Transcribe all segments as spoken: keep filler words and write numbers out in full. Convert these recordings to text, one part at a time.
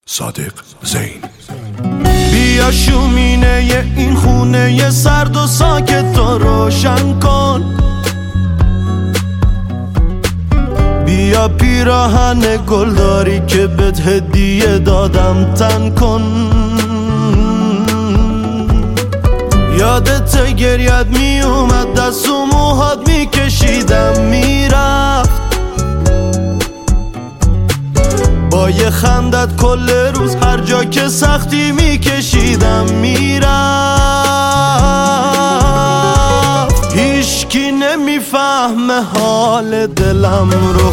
صادق زین. بیا شومینه این خونه سرد و ساکت تو روشن کن، بیا پیراهن گلداری که بهت هدیه دادم تن کن. یادت گریت می اومد دست و موهات می کشیدم میرفت، با یه خندت کل روز هر جا که سختی می کشیدم میرفت. هیچکی نمیفهمه حال دلم رو،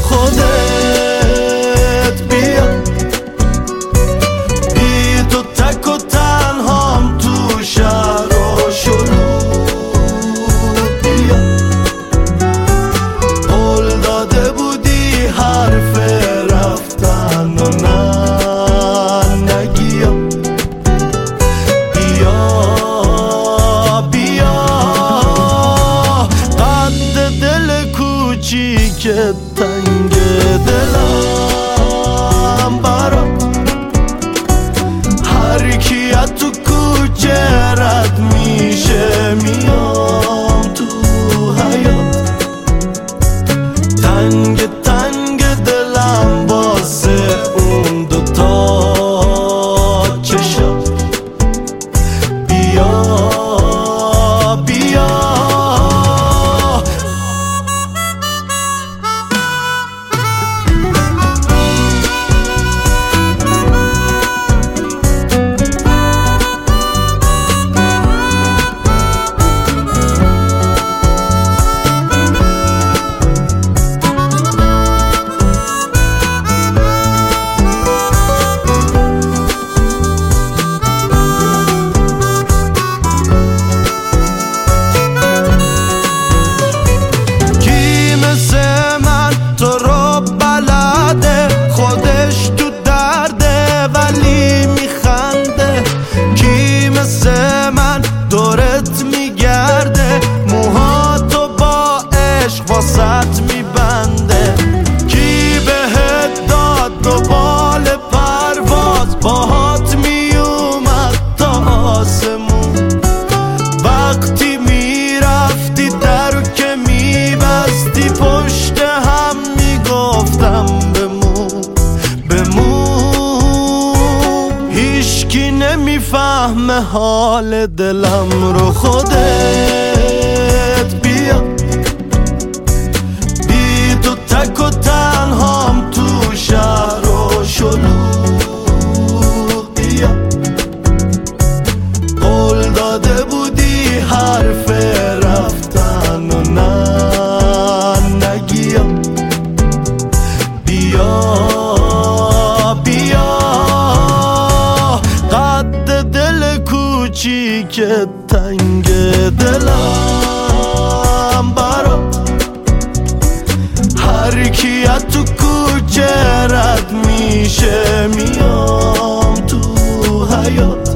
خودت بیا بی تو تک و تنهام تو شهر و شلوغ. بیا قول داده بودی حرف رفتن و نه نگیا. بیا بیا قد دل کوچیک تنگ دلم برا هر کی از تو کوچه رد میشه میام تو حیات. تنگ تنگ دلم واسه اون دوتا چشم. بیا بیا واسط میبنده. کی بهت داد دو بال پرواز باهات میومد تا آسمون، وقتی میرفتی درو که میبستی پشت هم میگفتم بمون بمون. هیچکی نمیفهمه حال دلم رو، خودت بیا تک و تنهام تو شهر و شلوغ. بیا قول داده بودی حرف رفتن و نه نگیا. بیا بیا قد دل کوچیک تنگ دلم برا هر کی از تو کوچه رد میشه میام تو حیات.